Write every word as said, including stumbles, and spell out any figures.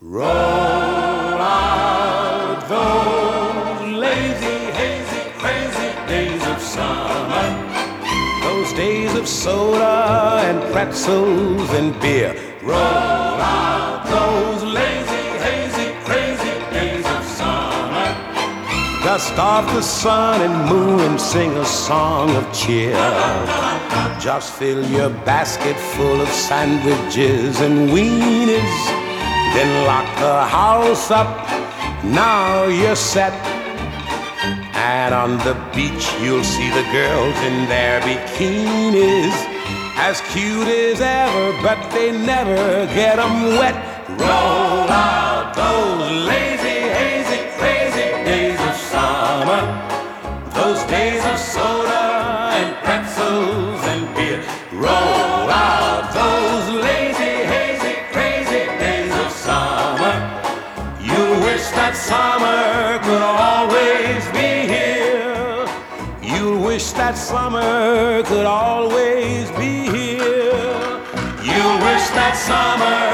Roll out those lazy, hazy, crazy days of summer. Those days of soda and pretzels and beer. Roll out those lazy, hazy, crazy days of summer. Dust off the sun and moon and sing a song of cheer. Just fill your basket full of sandwiches and weenies. Then lock the house up, now you're set. And on the beach you'll see the girls in their bikinis, as cute as ever, but they never get 'em wet. Roll out those lazy, hazy, crazy days of summer. Those days of soda and pretzels and beer. Roll out those lazy, hazy, crazy days of summer. You wish that summer could always be here. You wish that summer could always be here. You wish that summer